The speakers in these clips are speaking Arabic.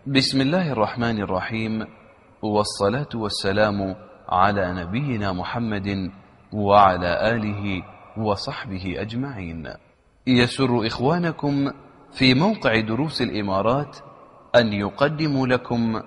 بسم الله الرحمن الرحيم، والصلاة والسلام على نبينا محمد وعلى آله وصحبه أجمعين. يسر إخوانكم في موقع دروس الإمارات أن يقدموا لكم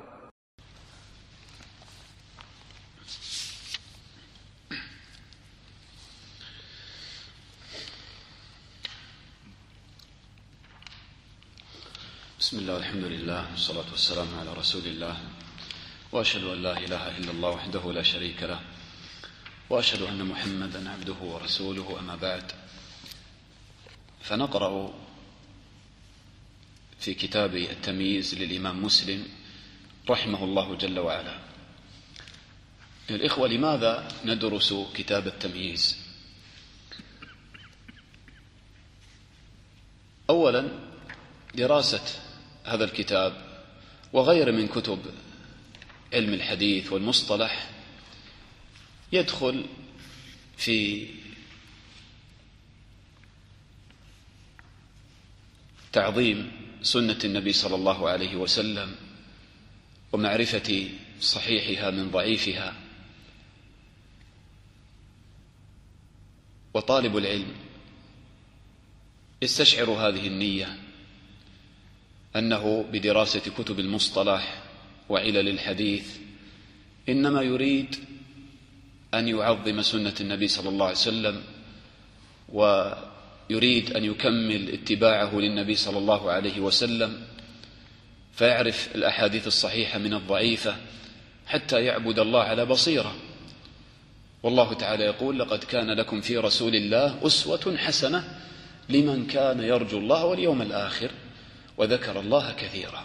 بسم الله والحمد لله والصلاة والسلام على رسول الله، وأشهد أن لا إله إلا الله وحده لا شريك له، وأشهد أن محمدا عبده ورسوله. أما بعد، فنقرأ في كتاب التمييز للإمام مسلم رحمه الله جل وعلا. الإخوة، لماذا ندرس كتاب التمييز؟ أولا، دراسة هذا الكتاب وغير من كتب علم الحديث والمصطلح يدخل في تعظيم سنة النبي صلى الله عليه وسلم ومعرفة صحيحها من ضعيفها. وطالب العلم يستشعر هذه النية، أنه بدراسة كتب المصطلح وعلل الحديث إنما يريد أن يعظم سنة النبي صلى الله عليه وسلم، ويريد أن يكمل اتباعه للنبي صلى الله عليه وسلم، فيعرف الأحاديث الصحيحة من الضعيفة حتى يعبد الله على بصيرة. والله تعالى يقول: لقد كان لكم في رسول الله أسوة حسنة لمن كان يرجو الله واليوم الآخر وذكر الله كثيرا.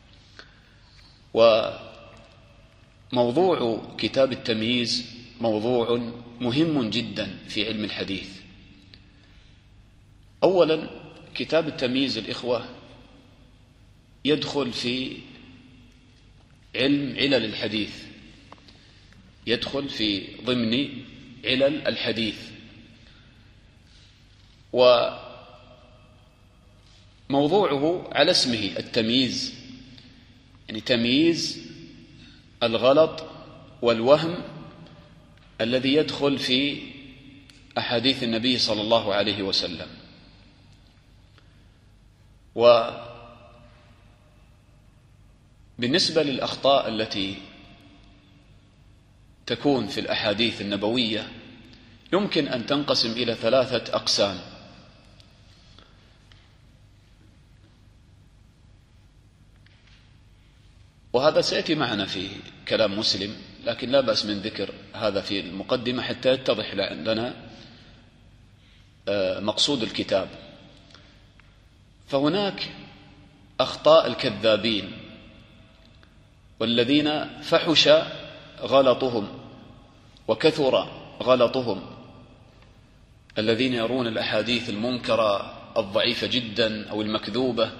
وموضوع كتاب التمييز موضوع مهم جدا في علم الحديث. أولا، كتاب التمييز الإخوة يدخل في علم علل الحديث، يدخل في ضمن علل الحديث. وموضوعه على اسمه التمييز، يعني تمييز الغلط والوهم الذي يدخل في أحاديث النبي صلى الله عليه وسلم. وبالنسبة للأخطاء التي تكون في الأحاديث النبوية يمكن أن تنقسم إلى 3 أقسام. وهذا سيأتي معنا في كلام مسلم، لكن لا بأس من ذكر هذا في المقدمة حتى يتضح لنا مقصود الكتاب. فهناك أخطاء الكذابين والذين فحش غلطهم وكثر غلطهم، الذين يرون الأحاديث المنكرة الضعيفة جدا أو المكذوبة.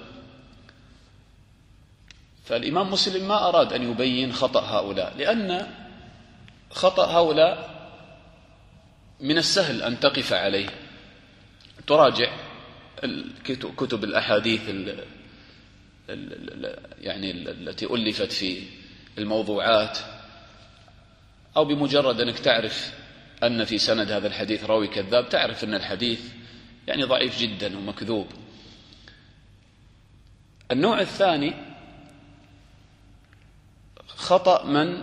فالإمام مسلم ما أراد أن يبين خطأ هؤلاء، لأن خطأ هؤلاء من السهل أن تقف عليه. تراجع كتب الأحاديث يعني التي ألفت في الموضوعات، أو بمجرد أنك تعرف أن في سند هذا الحديث راوي كذاب تعرف أن الحديث يعني ضعيف جدا ومكذوب. النوع الثاني خطأ من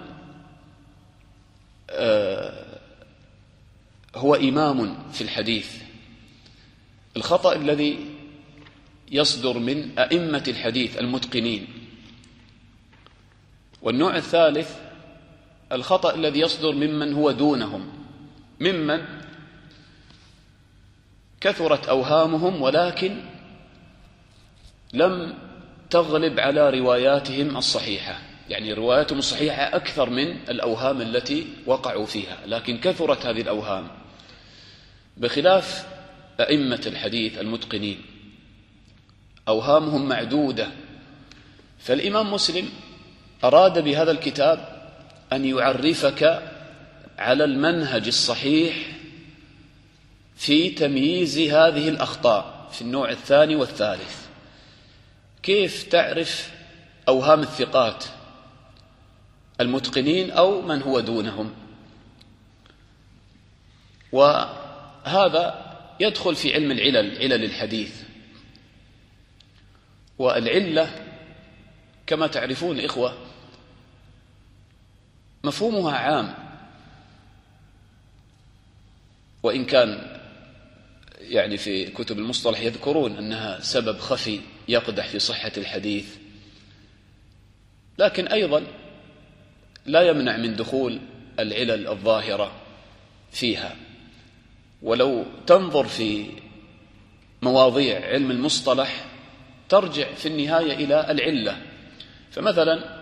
هو إمام في الحديث، الخطأ الذي يصدر من أئمة الحديث المتقنين. والنوع الثالث الخطأ الذي يصدر ممن هو دونهم، ممن كثرت أوهامهم ولكن لم تغلب على رواياتهم الصحيحة، يعني رواياتهم الصحيحة أكثر من الأوهام التي وقعوا فيها، لكن كثرت هذه الأوهام، بخلاف أئمة الحديث المتقنين أوهامهم معدودة. فالإمام مسلم أراد بهذا الكتاب أن يعرفك على المنهج الصحيح في تمييز هذه الأخطاء في النوع الثاني والثالث. كيف تعرف أوهام الثقات المتقنين أو من هو دونهم. وهذا يدخل في علم العلل، علل الحديث. والعلة كما تعرفون إخوة مفهومها عام، وإن كان يعني في كتب المصطلح يذكرون أنها سبب خفي يقدح في صحة الحديث، لكن أيضا لا يمنع من دخول العلل الظاهرة فيها. ولو تنظر في مواضيع علم المصطلح ترجع في النهاية إلى العلة. فمثلا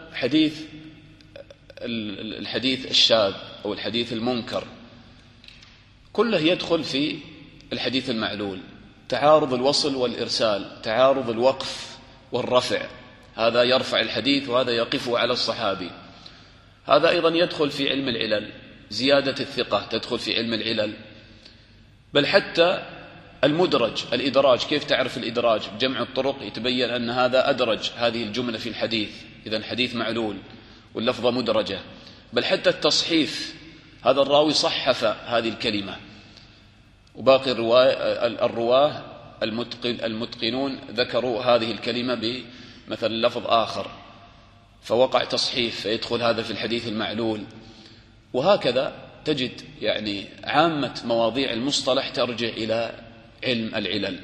الحديث الشاذ أو الحديث المنكر كله يدخل في الحديث المعلول، تعارض الوصل والإرسال، تعارض الوقف والرفع، هذا يرفع الحديث وهذا يقفه على الصحابي. هذا أيضا يدخل في علم العلل، زيادة الثقة تدخل في علم العلل. بل حتى المدرج، الإدراج، كيف تعرف الإدراج؟ بجمع الطرق يتبين أن هذا أدرج هذه الجملة في الحديث، إذن حديث معلول واللفظة مدرجة. بل حتى التصحيف، هذا الراوي صحف هذه الكلمة، وباقي الرواه المتقنون ذكروا هذه الكلمة بمثل لفظ آخر، فوقع تصحيف فيدخل هذا في الحديث المعلول. وهكذا تجد يعني عامة مواضيع المصطلح ترجع إلى علم العلل.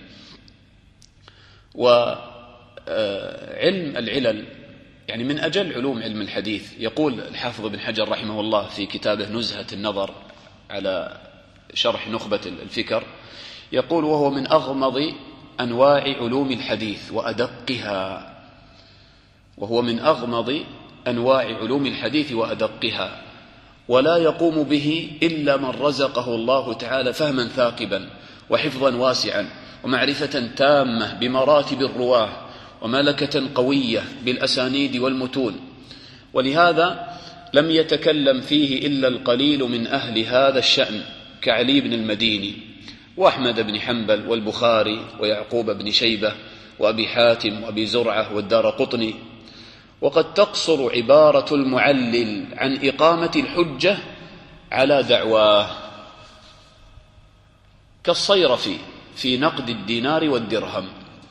وعلم العلل يعني من أجل علوم علم الحديث. يقول الحافظ ابن حجر رحمه الله في كتابه نزهة النظر على شرح نخبة الفكر، يقول: وهو من أغمض أنواع علوم الحديث وأدقها. وهو من أغمض أنواع علوم الحديث وأدقها، ولا يقوم به إلا من رزقه الله تعالى فهما ثاقبا وحفظا واسعا ومعرفة تامة بمراتب الرواه وملكة قوية بالأسانيد والمتون. ولهذا لم يتكلم فيه إلا القليل من أهل هذا الشأن كعلي بن المديني وأحمد بن حنبل والبخاري ويعقوب بن شيبة وأبي حاتم وأبي زرعة والدارقطني. وقد تقصر عبارة المعلل عن إقامة الحجة على دعواه، كالصيرفي في نقد الدينار والدرهم.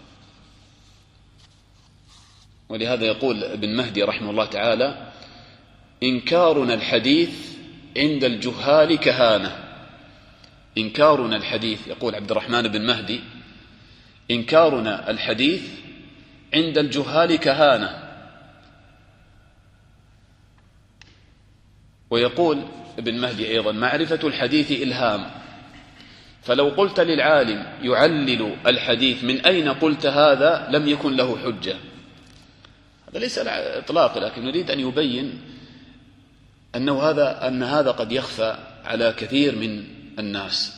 ولهذا يقول ابن مهدي رحمه الله تعالى: إنكارنا الحديث عند الجهال كهانة. إنكارنا الحديث، يقول عبد الرحمن بن مهدي: إنكارنا الحديث عند الجهال كهانة. ويقول ابن مهدي أيضا: معرفة الحديث إلهام، فلو قلت للعالم يعلل الحديث من أين قلت هذا لم يكن له حجة. هذا ليس إطلاق، لكن نريد أن يبين أن هذا قد يخفى على كثير من الناس.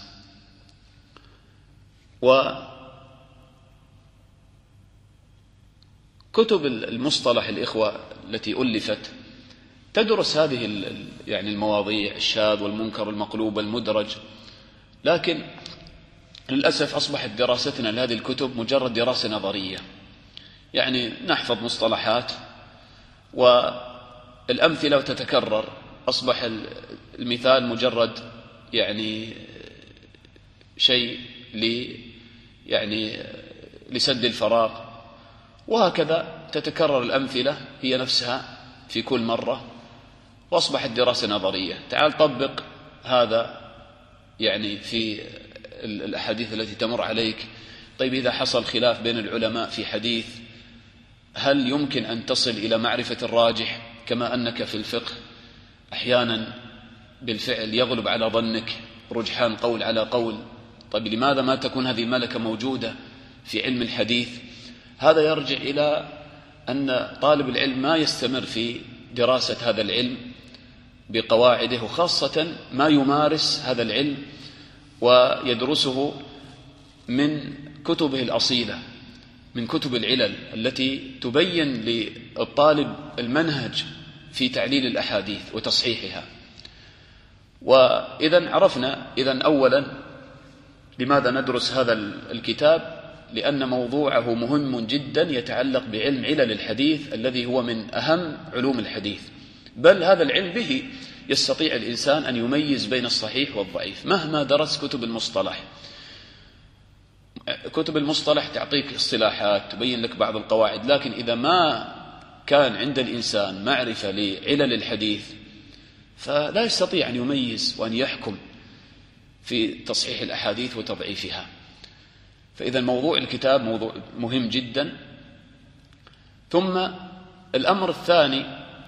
وكتب المصطلح الإخوة التي ألفت تدرس هذه يعني المواضيع، الشاذ والمنكر والمقلوب والمدرج، لكن للأسف أصبحت دراستنا لهذه الكتب مجرد دراسة نظرية، يعني نحفظ مصطلحات والأمثلة تتكرر، أصبح المثال مجرد يعني شيء لسد الفراغ، وهكذا تتكرر الأمثلة هي نفسها في كل مرة، وأصبحت دراسة نظرية. تعال طبق هذا يعني في الأحاديث التي تمر عليك. طيب إذا حصل خلاف بين العلماء في حديث، هل يمكن أن تصل إلى معرفة الراجح؟ كما أنك في الفقه أحيانا بالفعل يغلب على ظنك رجحان قول على قول. طيب لماذا ما تكون هذه الملكة موجودة في علم الحديث؟ هذا يرجع إلى أن طالب العلم ما يستمر في دراسة هذا العلم بقواعده، وخاصة ما يمارس هذا العلم ويدرسه من كتبه الأصيلة، من كتب العلل التي تبين للطالب المنهج في تعليل الأحاديث وتصحيحها. وإذا عرفنا أولا لماذا ندرس هذا الكتاب، لأن موضوعه مهم جدا يتعلق بعلم علل الحديث الذي هو من أهم علوم الحديث، بل هذا العلم به يستطيع الإنسان أن يميز بين الصحيح والضعيف مهما درس كتب المصطلح. كتب المصطلح تعطيك اصطلاحات تبين لك بعض القواعد، لكن إذا ما كان عند الإنسان معرفة لعلل الحديث فلا يستطيع أن يميز وأن يحكم في تصحيح الأحاديث وتضعيفها. فإذا موضوع الكتاب موضوع مهم جدا. ثم الأمر الثاني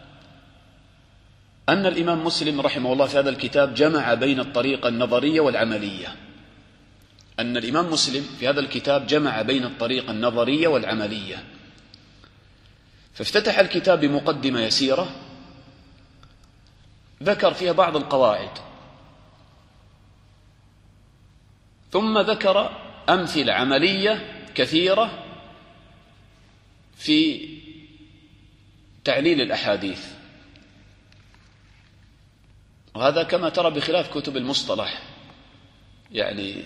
أن الإمام مسلم رحمه الله في هذا الكتاب جمع بين الطريقة النظرية والعملية. أن الإمام مسلم في هذا الكتاب جمع بين الطريقة النظرية والعملية، فافتتح الكتاب بمقدمة يسيرة ذكر فيها بعض القواعد، ثم ذكر أمثلة عملية كثيرة في تعليل الأحاديث، وهذا كما ترى بخلاف كتب المصطلح، يعني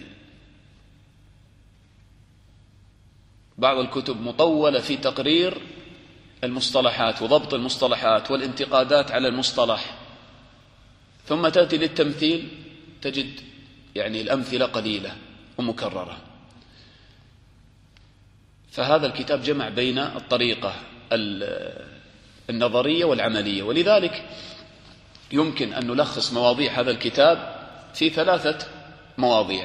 بعض الكتب مطولة في تقرير المصطلحات وضبط المصطلحات والانتقادات على المصطلح، ثم تأتي للتمثيل تجد يعني الأمثلة قليلة ومكررة. فهذا الكتاب جمع بين الطريقة النظرية والعملية، ولذلك يمكن أن نلخص مواضيع هذا الكتاب في 3 مواضيع.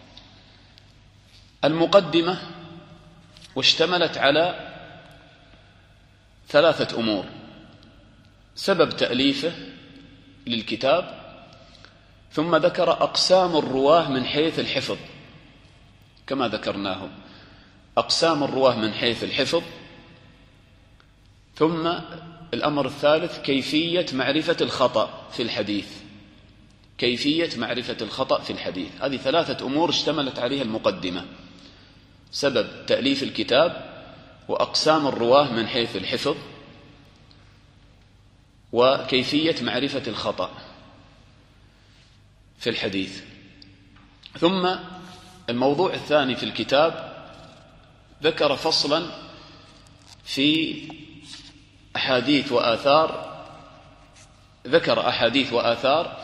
المقدمة واشتملت على 3 أمور: سبب تأليفه للكتاب، ثم ذكر أقسام الرواه من حيث الحفظ كما ذكرناه، أقسام الرواه من حيث الحفظ، ثم الأمر الثالث كيفية معرفة الخطأ في الحديث، كيفية معرفة الخطأ في الحديث. هذه 3 أمور اشتملت عليها المقدمة: سبب تأليف الكتاب، وأقسام الرواه من حيث الحفظ، وكيفية معرفة الخطأ في الحديث. ثم الموضوع الثاني في الكتاب ذكر فصلا في أحاديث وآثار، ذكر أحاديث وآثار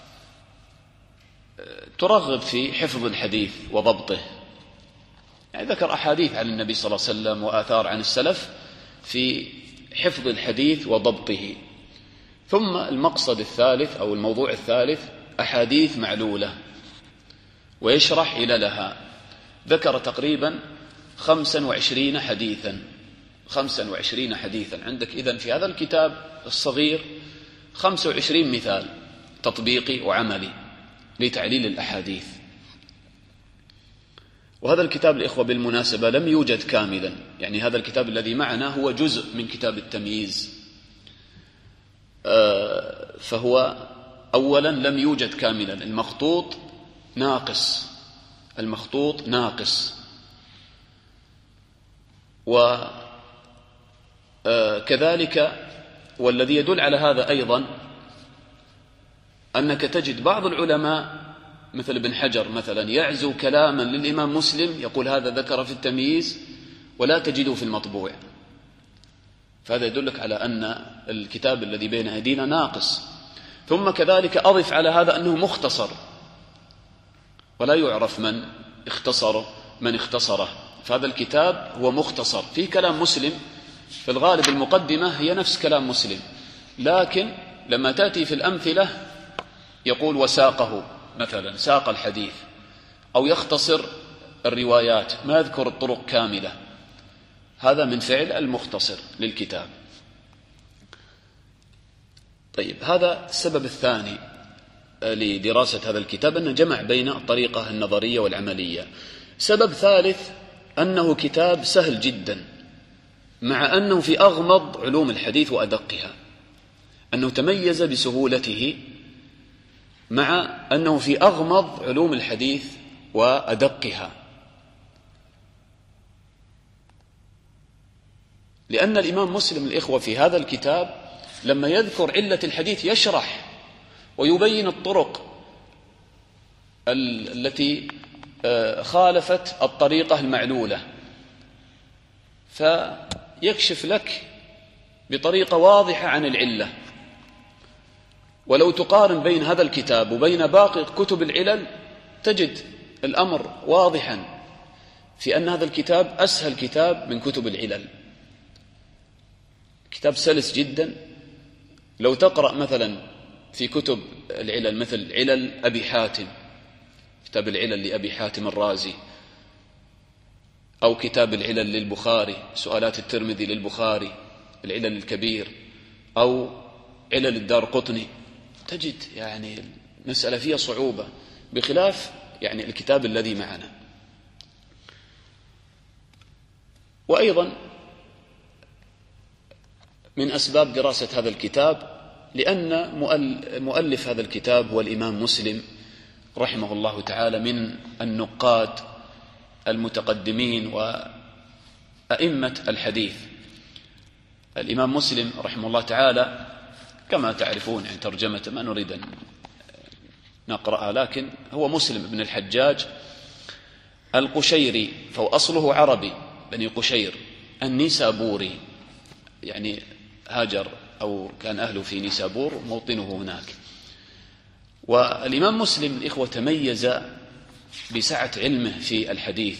ترغب في حفظ الحديث وضبطه، يعني ذكر أحاديث عن النبي صلى الله عليه وسلم وآثار عن السلف في حفظ الحديث وضبطه. ثم المقصد الثالث أو الموضوع الثالث أحاديث معلولة، ويشرح عللها. ذكر تقريبا 25 حديثا، 25 حديثا. عندك إذن في هذا الكتاب الصغير 25 مثال تطبيقي وعملي لتعليل الأحاديث. وهذا الكتاب الإخوة بالمناسبة لم يوجد كاملا، يعني هذا الكتاب الذي معنا هو جزء من كتاب التمييز، فهو أولا لم يوجد كاملا، المخطوط ناقص، المخطوط ناقص. وكذلك والذي يدل على هذا أيضا أنك تجد بعض العلماء مثل ابن حجر مثلا يعزو كلاما للإمام مسلم يقول هذا ذكر في التمييز ولا تجده في المطبوع، فهذا يدلك على أن الكتاب الذي بين أيدينا ناقص. ثم كذلك أضف على هذا أنه مختصر ولا يعرف من اختصره، فهذا الكتاب هو مختصر فيه كلام مسلم، في الغالب المقدمة هي نفس كلام مسلم، لكن لما تأتي في الأمثلة يقول وساقه مثلا، ساق الحديث، أو يختصر الروايات ما يذكر الطرق كاملة. هذا من فعل المختصر للكتاب. طيب، هذا السبب الثاني لدراسة هذا الكتاب، أنه جمع بين الطريقة النظرية والعملية. سبب ثالث أنه كتاب سهل جدا، مع أنه في أغمض علوم الحديث وأدقها، أنه تميز بسهولته مع أنه في أغمض علوم الحديث وأدقها، لأن الإمام مسلم الإخوة في هذا الكتاب لما يذكر علة الحديث يشرح ويبين الطرق التي خالفت الطريقة المعلولة، فيكشف لك بطريقة واضحة عن العلة. ولو تقارن بين هذا الكتاب وبين باقي كتب العلل تجد الأمر واضحا في أن هذا الكتاب أسهل كتاب من كتب العلل، كتاب سلس جدا. لو تقرأ مثلا في كتب العلل مثل علل أبي حاتم، كتاب العلل لأبي حاتم الرازي، أو كتاب العلل للبخاري، سؤالات الترمذي للبخاري العلل الكبير، أو علل الدارقطني، تجد يعني المسألة فيها صعوبة بخلاف يعني الكتاب الذي معنا. وأيضا من أسباب دراسة هذا الكتاب لأن مؤلف هذا الكتاب هو الإمام مسلم رحمه الله تعالى، من النقاد المتقدمين وأئمة الحديث. الإمام مسلم رحمه الله تعالى كما تعرفون يعني ترجمة ما نريد أن نقرأها، لكن هو مسلم بن الحجاج القشيري، فهو أصله عربي بني قشير النيسابوري، يعني هاجر أو كان أهله في نيسابور موطنه هناك. والإمام مسلم الإخوة تميز بسعة علمه في الحديث،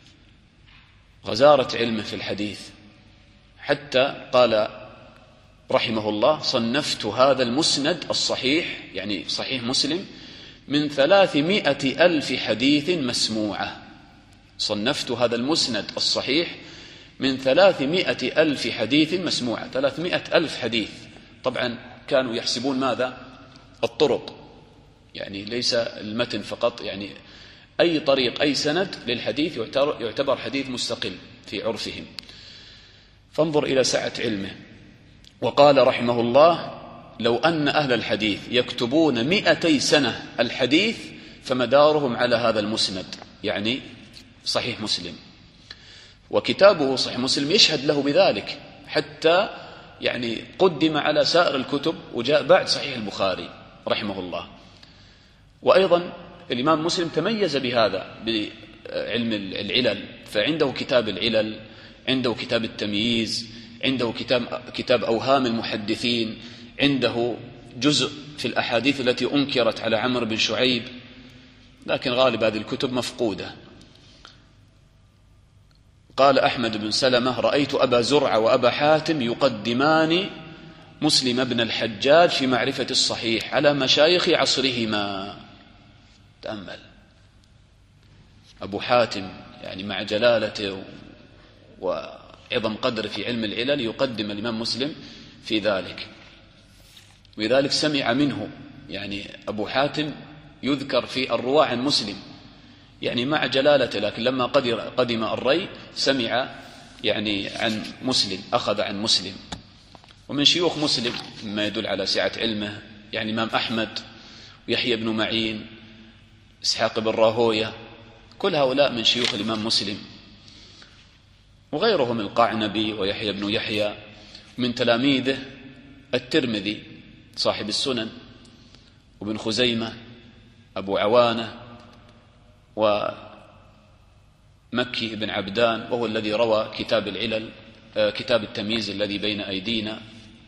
غزارة علمه في الحديث، حتى قال رحمه الله: صنفت هذا المسند الصحيح، يعني صحيح مسلم، من 300,000 حديث مسموعة. صنفت هذا المسند الصحيح من 300,000 حديث مسموعة. 300,000 حديث، طبعا كانوا يحسبون ماذا؟ الطرق، يعني ليس المتن فقط، يعني أي طريق أي سند للحديث يعتبر حديث مستقل في عرفهم. فانظر إلى سعة علمه. وقال رحمه الله: لو أن أهل الحديث يكتبون 200 سنة الحديث فمدارهم على هذا المسند، يعني صحيح مسلم. وكتابه صحيح مسلم يشهد له بذلك، حتى يعني قدم على سائر الكتب وجاء بعد صحيح البخاري رحمه الله. وأيضا الإمام مسلم تميز بهذا بعلم العلل، فعنده كتاب العلل، عنده كتاب التمييز، عنده كتاب أوهام المحدثين، عنده جزء في الأحاديث التي أنكرت على عمرو بن شعيب، لكن غالب هذه الكتب مفقودة. قال أحمد بن سلمة: رأيت أبا زرعة وأبا حاتم يقدمان مسلم بن الحجاج في معرفة الصحيح على مشايخ عصرهما. تأمل، أبو حاتم يعني مع جلالته وعظم قدر في علم العلل يقدم الإمام مسلم في ذلك، ولذلك سمع منه، يعني أبو حاتم يذكر في الرواة عن مسلم يعني مع جلالته، لكن لما قدم الري سمع يعني عن مسلم، أخذ عن مسلم. ومن شيوخ مسلم مما يدل على سعة علمه يعني الإمام أحمد ويحيى بن معين، إسحاق بن راهوية، كل هؤلاء من شيوخ الإمام مسلم، وغيرهم القعنبي ويحيى بن يحيى. من تلاميذه الترمذي صاحب السنن، وابن خزيمة، أبو عوانة، ومكي بن عبدان، وهو الذي روى كتاب العلل، كتاب التمييز الذي بين أيدينا.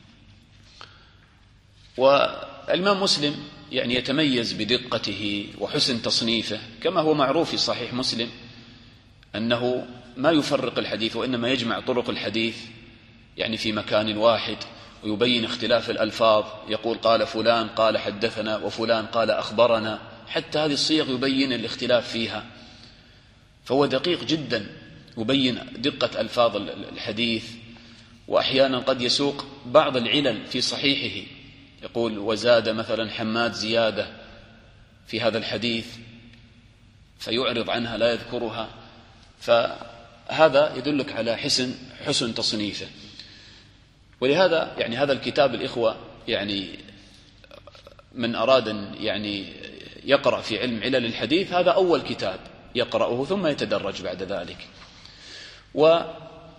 والإمام مسلم يعني يتميز بدقته وحسن تصنيفه، كما هو معروف في صحيح مسلم أنه ما يفرق الحديث، وإنما يجمع طرق الحديث يعني في مكان واحد، ويبين اختلاف الألفاظ، يقول قال فلان قال حدثنا، وفلان قال أخبرنا، حتى هذه الصيغ يبين الاختلاف فيها. فهو دقيق جدا، يبين دقة ألفاظ الحديث. وأحيانا قد يسوق بعض العلل في صحيحه، يقول وزاد مثلا حماد زيادة في هذا الحديث، فيعرض عنها لا يذكرها. فهذا يدلك على حسن تصنيفه. ولهذا يعني هذا الكتاب الإخوة يعني من أراد أن يعني يقرأ في علم علل الحديث هذا أول كتاب يقرأه، ثم يتدرج بعد ذلك. وهذا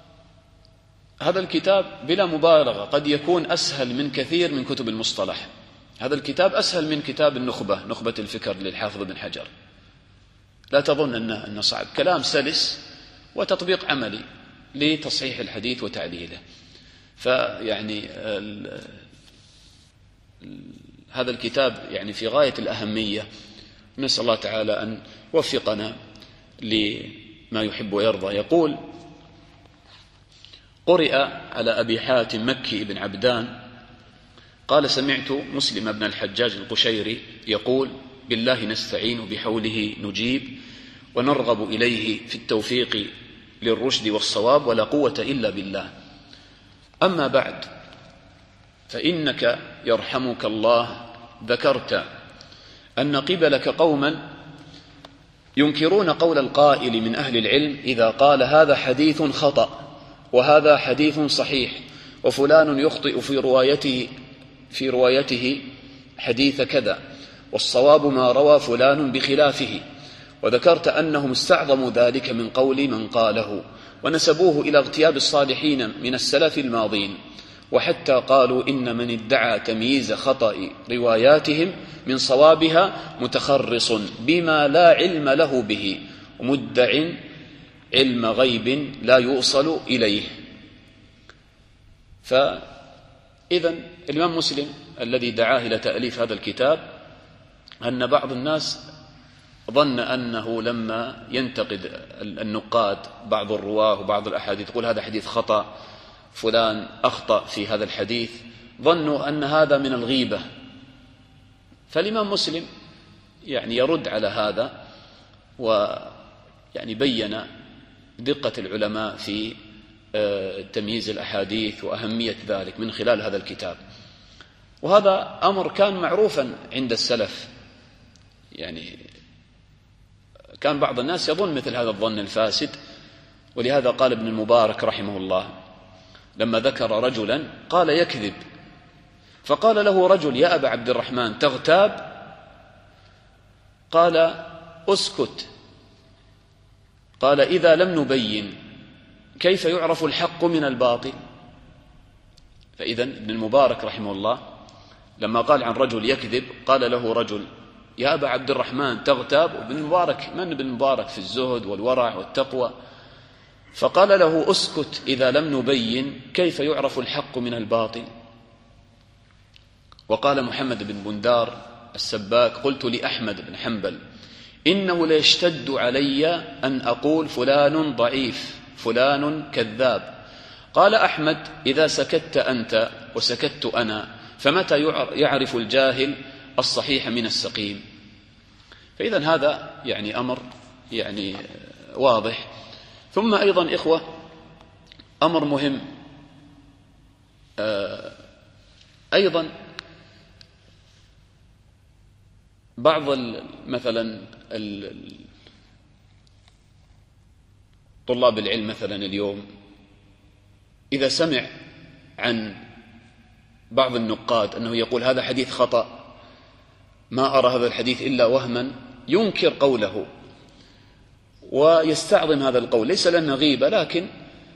الكتاب بلا مبالغة قد يكون أسهل من كثير من كتب المصطلح. هذا الكتاب أسهل من كتاب النخبة، نخبة الفكر للحافظ بن حجر. لا تظن أنه صعب، كلام سلس وتطبيق عملي. لتصحيح الحديث وتعديله. فيعني هذا الكتاب يعني في غاية الأهمية، نسأل الله تعالى أن يوفقنا لما يحب ويرضى. يقول: قرئ على أبي حاتم مكي بن عبدان قال: سمعت مسلم بن الحجاج القشيري يقول: بالله نستعين بحوله نجيب ونرغب إليه في التوفيق للرشد والصواب ولا قوة إلا بالله. أما بعد، فإنك يرحمك الله ذكرت أن قبلك قوما ينكرون قول القائل من أهل العلم إذا قال هذا حديث خطأ وهذا حديث صحيح وفلان يخطئ في روايته حديث كذا والصواب ما روى فلان بخلافه. وذكرت أنهم استعظموا ذلك من قول من قاله ونسبوه إلى اغتياب الصالحين من السلف الماضين، وحتى قالوا إن من ادعى تمييز خطأ رواياتهم من صوابها متخرص بما لا علم له به ومدع علم غيب لا يوصل إليه. فإذا الإمام مسلم الذي دعاه إلى تأليف هذا الكتاب أن بعض الناس ظن أنه لما ينتقد النقاد بعض الرواه وبعض الأحاديث يقول هذا حديث خطأ، فلان أخطأ في هذا الحديث، ظنوا أن هذا من الغيبة. فالإمام مسلم يعني يرد على هذا، ويعني بين دقة العلماء في تمييز الأحاديث وأهمية ذلك من خلال هذا الكتاب. وهذا أمر كان معروفا عند السلف، يعني كان بعض الناس يظن مثل هذا الظن الفاسد. ولهذا قال ابن المبارك رحمه الله لما ذكر رجلا قال يكذب، فقال له رجل: يا أبا عبد الرحمن تغتاب؟ قال: أسكت. قال: إذا لم نبين كيف يعرف الحق من الباطل؟ فإذا ابن المبارك رحمه الله لما قال عن رجل يكذب قال له رجل: يا أبا عبد الرحمن تغتاب؟ وابن المبارك من ابن المبارك في الزهد والورع والتقوى، فقال له: أسكت إذا لم نبين كيف يعرف الحق من الباطل. وقال محمد بن بندار السباك: قلت لأحمد بن حنبل إنه ليشتد علي أن أقول فلان ضعيف فلان كذاب. قال أحمد: إذا سكت أنت وسكت أنا فمتى يعرف الجاهل الصحيح من السقيم؟ فإذا هذا يعني أمر يعني واضح. ثم أيضا إخوة أمر مهم أيضا، بعض مثلا طلاب العلم مثلا اليوم إذا سمع عن بعض النقاد أنه يقول هذا حديث خطأ، ما أرى هذا الحديث إلا وهما، ينكر قوله ويستعظم هذا القول، ليس لأنه غيبة لكن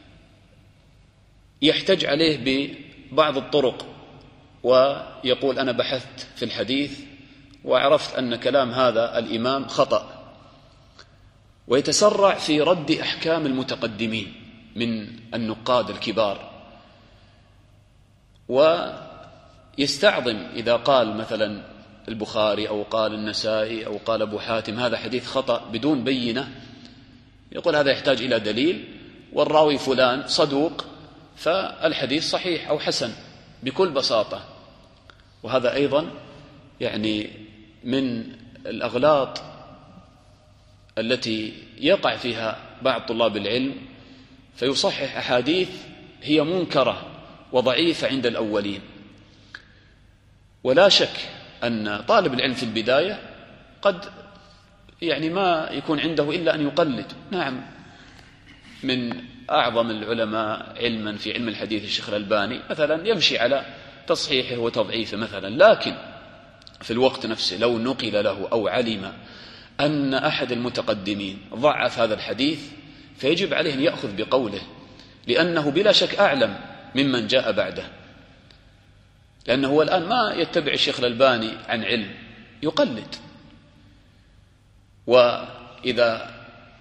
يحتج عليه ببعض الطرق، ويقول أنا بحثت في الحديث وعرفت أن كلام هذا الإمام خطأ، ويتسرع في رد أحكام المتقدمين من النقاد الكبار، ويستعظم إذا قال مثلا البخاري أو قال النسائي أو قال أبو حاتم هذا حديث خطأ بدون بينة، يقول هذا يحتاج إلى دليل، والراوي فلان صدوق فالحديث صحيح أو حسن بكل بساطة. وهذا أيضا يعني من الأغلاط التي يقع فيها بعض طلاب العلم، فيصحح أحاديث هي منكرة وضعيفة عند الأولين. ولا شك أن طالب العلم في البداية قد يعني ما يكون عنده إلا أن يقلد. نعم، من أعظم العلماء علما في علم الحديث الشيخ الألباني مثلا يمشي على تصحيحه وتضعيفه مثلا، لكن في الوقت نفسه لو نقل له أو علم أن أحد المتقدمين ضعف هذا الحديث فيجب عليه أن يأخذ بقوله، لأنه بلا شك أعلم ممن جاء بعده، لأنه هو الآن ما يتبع الشيخ الألباني عن علم، يقلد. وإذا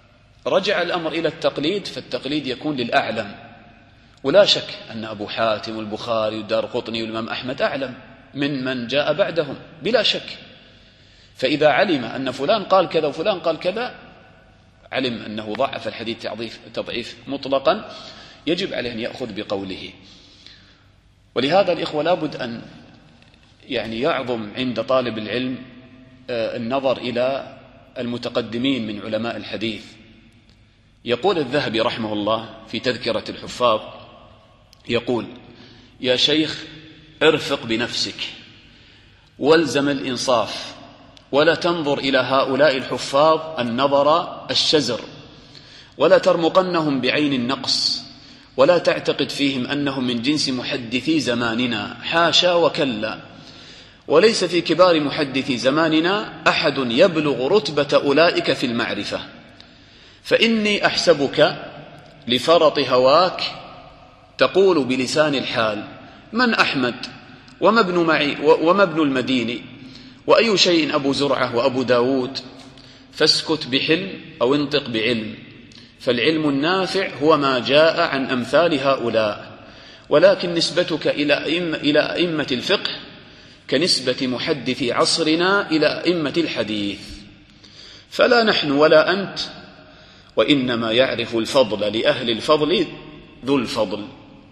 رجع الأمر إلى التقليد، فالتقليد يكون للأعلم، ولا شك أن أبو حاتم والبخاري والدارقطني والإمام أحمد أعلم من جاء بعدهم بلا شك. فإذا علم أن فلان قال كذا وفلان قال كذا، علم أنه ضعف الحديث تضعيف مطلقا، يجب عليه أن يأخذ بقوله. ولهذا الإخوة لابد أن يعظم عند طالب العلم النظر إلى المتقدمين من علماء الحديث. يقول الذهبي رحمه الله في تذكرة الحفاظ، يقول: يا شيخ ارفق بنفسك والزم الإنصاف، ولا تنظر إلى هؤلاء الحفاظ النظر الشزر، ولا ترمقنهم بعين النقص، ولا تعتقد فيهم أنهم من جنس محدثي زماننا، حاشا وكلا. وليس في كبار محدثي زماننا أحد يبلغ رتبة أولئك في المعرفة، فإني أحسبك لفرط هواك تقول بلسان الحال: من أحمد وما ابن المديني، وأي شيء أبو زرعة وأبو داود؟ فاسكت بحلم أو انطق بعلم، فالعلم النافع هو ما جاء عن أمثال هؤلاء، ولكن نسبتك إلى أئمة الفقه كنسبة محدثي عصرنا إلى أئمة الحديث، فلا نحن ولا أنت، وإنما يعرف الفضل لأهل الفضل ذو الفضل.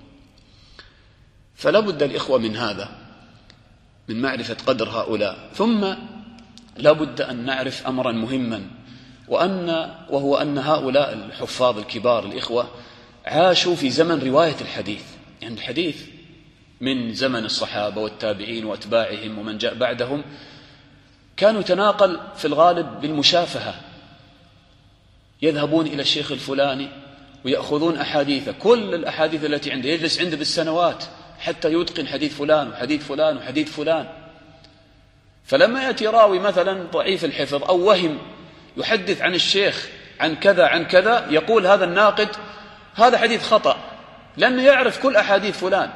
فلا بد الإخوة من هذا، من معرفة قدر هؤلاء. ثم لا بد أن نعرف أمرا مهما، وهو أن هؤلاء الحفاظ الكبار الإخوة عاشوا في زمن رواية الحديث. يعني الحديث من زمن الصحابة والتابعين وأتباعهم ومن جاء بعدهم كانوا يتناقل في الغالب بالمشافهة، يذهبون إلى الشيخ الفلاني ويأخذون أحاديثه، كل الأحاديث التي عنده يجلس عنده بالسنوات حتى يتقن حديث فلان وحديث فلان وحديث فلان. فلما يأتي راوي مثلا ضعيف الحفظ أو وهم يحدث عن الشيخ عن كذا عن كذا، يقول هذا الناقد هذا حديث خطأ، لأنه يعرف كل أحاديث فلان.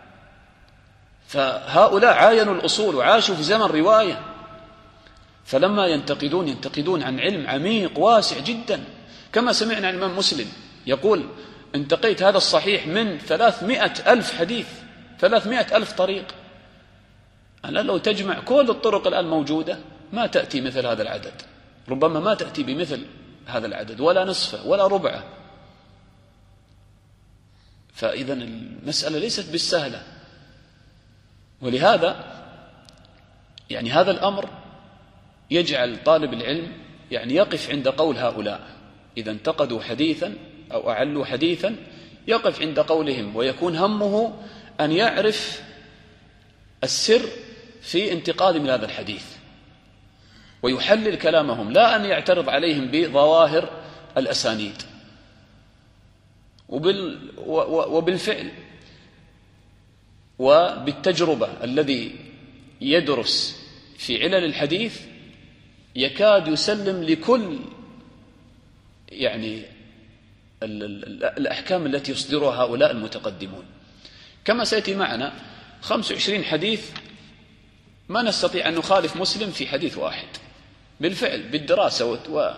فهؤلاء عاينوا الأصول وعاشوا في زمن رواية، فلما ينتقدون عن علم عميق واسع جدا. كما سمعنا عن الإمام مسلم يقول: انتقيت هذا الصحيح من 300,000 حديث، 300,000 طريق. أنا لو تجمع كل الطرق الآن موجودة ما تأتي مثل هذا العدد، ربما ما تأتي بمثل هذا العدد ولا نصفه ولا ربعه. فإذا المسألة ليست بالسهلة. ولهذا هذا الأمر يجعل طالب العلم يقف عند قول هؤلاء إذا انتقدوا حديثا أو أعلوا حديثا، يقف عند قولهم، ويكون همه أن يعرف السر في انتقاد من هذا الحديث ويحلل كلامهم، لا أن يعترض عليهم بظواهر الأسانيد. وبالفعل وبالتجربة الذي يدرس في علل الحديث يكاد يسلم لكل الأحكام التي يصدرها هؤلاء المتقدمون. كما سيأتي معنا 25 حديث ما نستطيع أن نخالف مسلم في حديث واحد، بالفعل بالدراسة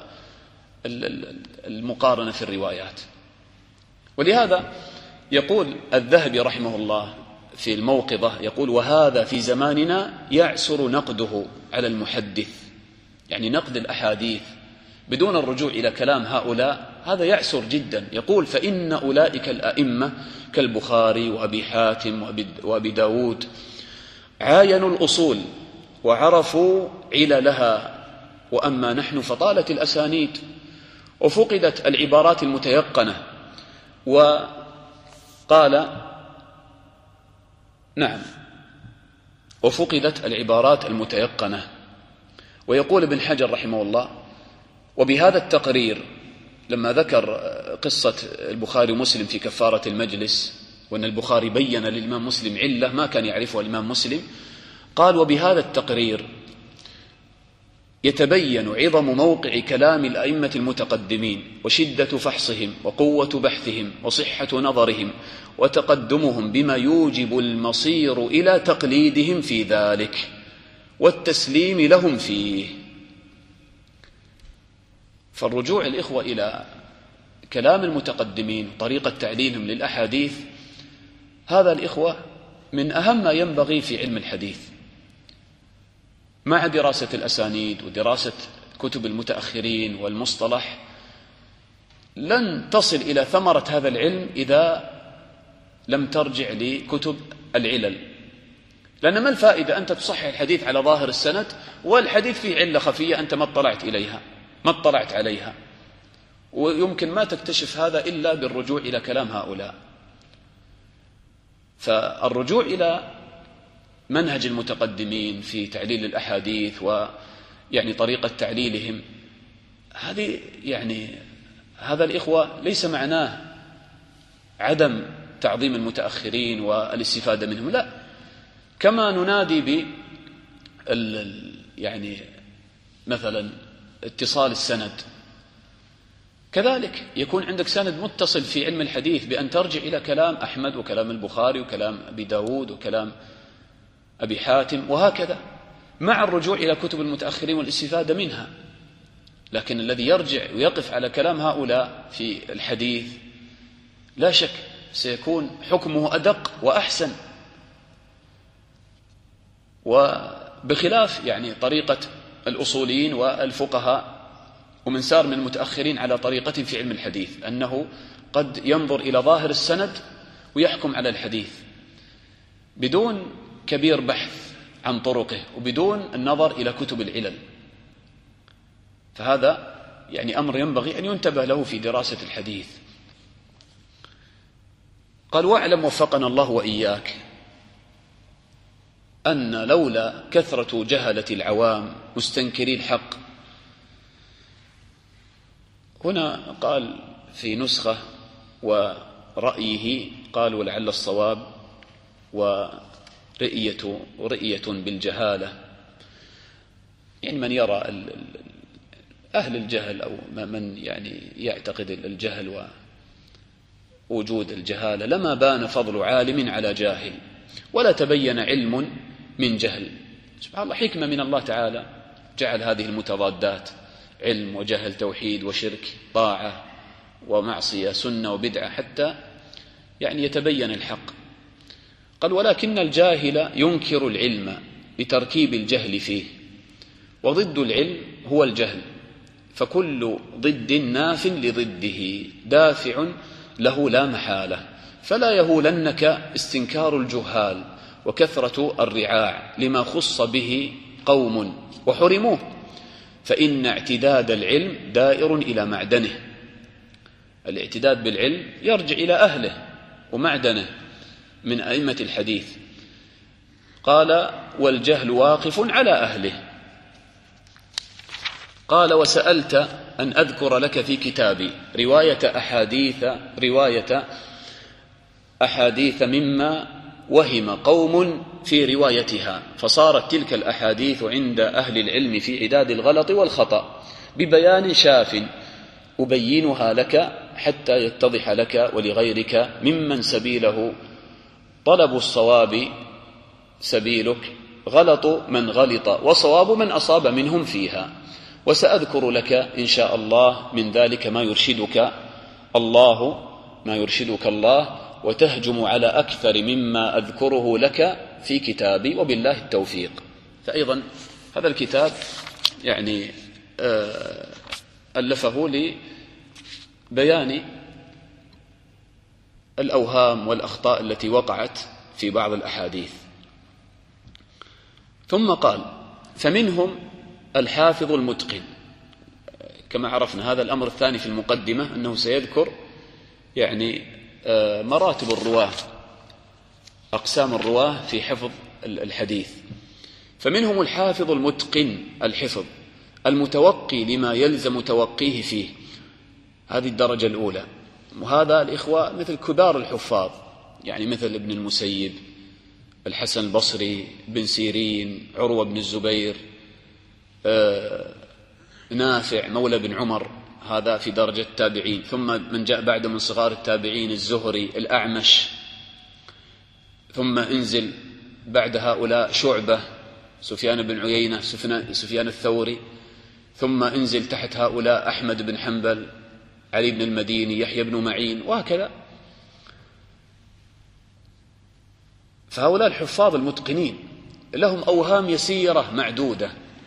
والمقارنة في الروايات. ولهذا يقول الذهبي رحمه الله في الموقظة، يقول: وهذا في زماننا يعسر نقده على المحدث، نقد الأحاديث بدون الرجوع إلى كلام هؤلاء، هذا يعسر جدا. يقول: فإن أولئك الأئمة كالبخاري وأبي حاتم وأبي داود عاينوا الأصول وعرفوا عللها، وأما نحن فطالت الأسانيد وفقدت العبارات المتيقنة. وقال: نعم، وفقدت العبارات المتيقنة. ويقول ابن حجر رحمه الله: وبهذا التقرير لما ذكر قصة البخاري ومسلم في كفارة المجلس، وأن البخاري بين للإمام مسلم علة ما كان يعرفها الإمام مسلم، قال: وبهذا التقرير يتبين عظم موقع كلام الأئمة المتقدمين، وشدة فحصهم، وقوة بحثهم، وصحة نظرهم، وتقدمهم بما يوجب المصير إلى تقليدهم في ذلك والتسليم لهم فيه. فالرجوع الإخوة إلى كلام المتقدمين وطريقة تعليلهم للأحاديث، هذا الإخوة من أهم ما ينبغي في علم الحديث. مع دراسة الأسانيد ودراسة كتب المتأخرين والمصطلح لن تصل إلى ثمرة هذا العلم إذا لم ترجع لكتب العلل. لأن ما الفائدة أنت تصحح الحديث على ظاهر السند والحديث فيه علة خفية أنت ما اطلعت عليها، ويمكن ما تكتشف هذا إلا بالرجوع إلى كلام هؤلاء. فالرجوع إلى منهج المتقدمين في تعليل الأحاديث ويعني طريقة تعليلهم، هذا الإخوة ليس معناه عدم تعظيم المتأخرين والاستفادة منهم، لا. كما ننادي مثلا اتصال السند، كذلك يكون عندك سند متصل في علم الحديث بأن ترجع إلى كلام أحمد وكلام البخاري وكلام أبي داود وكلام أبي حاتم وهكذا، مع الرجوع إلى كتب المتأخرين والاستفادة منها. لكن الذي يرجع ويقف على كلام هؤلاء في الحديث لا شك سيكون حكمه أدق وأحسن، وبخلاف طريقة الأصوليين والفقهاء ومن سار من المتأخرين على طريقة في علم الحديث، أنه قد ينظر إلى ظاهر السند ويحكم على الحديث بدون كبير بحث عن طرقه وبدون النظر إلى كتب العلل. فهذا أمر ينبغي أن ينتبه له في دراسة الحديث. قال: واعلم وفقنا الله وإياك أن لولا كثرة جهلة العوام مستنكري الحق. هنا قال في نسخة ورأيه، قال ولعل الصواب ورئية بالجهالة، من يرى أهل الجهل أو من يعتقد الجهل ووجود الجهالة لما بان فضل عالم على جاهل ولا تبين علم من جهل. سبحان الله، حكمة من الله تعالى جعل هذه المتضادات، علم وجهل، توحيد وشرك، طاعة ومعصية، سنة وبدعة، حتى يتبين الحق. قال: ولكن الجاهل ينكر العلم بتركيب الجهل فيه، وضد العلم هو الجهل، فكل ضد ناف لضده دافع له لا محالة، فلا يهولنك استنكار الجهال وكثرة الرعاع لما خص به قوم وحرموه، فإن اعتداد العلم دائر إلى معدنه. الاعتداد بالعلم يرجع إلى أهله ومعدنه من أئمة الحديث. قال: والجهل واقف على أهله. قال: وسألت أن أذكر لك في كتابي رواية أحاديث مما وهم قوم في روايتها، فصارت تلك الأحاديث عند أهل العلم في عداد الغلط والخطأ ببيان شاف أبينها لك حتى يتضح لك ولغيرك ممن سبيله طلب الصواب سبيلك، غلط من غلط وصواب من أصاب منهم فيها. وسأذكر لك إن شاء الله من ذلك ما يرشدك الله وتهجم على أكثر مما أذكره لك في كتابي، وبالله التوفيق. فأيضا هذا الكتاب ألفه لبيان الأوهام والأخطاء التي وقعت في بعض الأحاديث. ثم قال: فمنهم الحافظ المتقن. كما عرفنا هذا الأمر الثاني في المقدمة، أنه سيذكر مراتب الرواه، أقسام الرواه في حفظ الحديث. فمنهم الحافظ المتقن الحفظ المتوقي لما يلزم توقيه فيه، هذه الدرجة الأولى. وهذا الإخوة مثل كبار الحفاظ، مثل ابن المسيب، الحسن البصري، بن سيرين، عروة بن الزبير، نافع مولى بن عمر، هذا في درجة التابعين. ثم من جاء بعد من صغار التابعين الزهري، الأعمش. ثم انزل بعد هؤلاء شعبة، سفيان بن عيينة، سفيان الثوري. ثم انزل تحت هؤلاء أحمد بن حنبل، علي بن المديني، يحيى بن معين، وهكذا. فهؤلاء الحفاظ المتقنين لهم أوهام يسيرة معدودة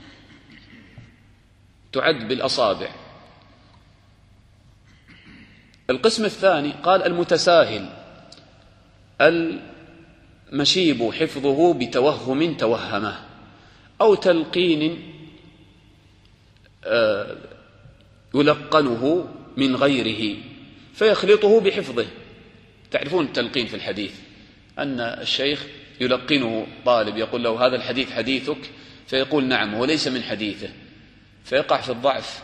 تعد بالأصابع. القسم الثاني قال المتساهل المشيب حفظه بتوهم توهمه أو تلقين يلقنه من غيره فيخلطه بحفظه. تعرفون التلقين في الحديث، أن الشيخ يلقنه طالب، يقول له هذا الحديث حديثك، فيقول نعم وليس من حديثه، فيقع في الضعف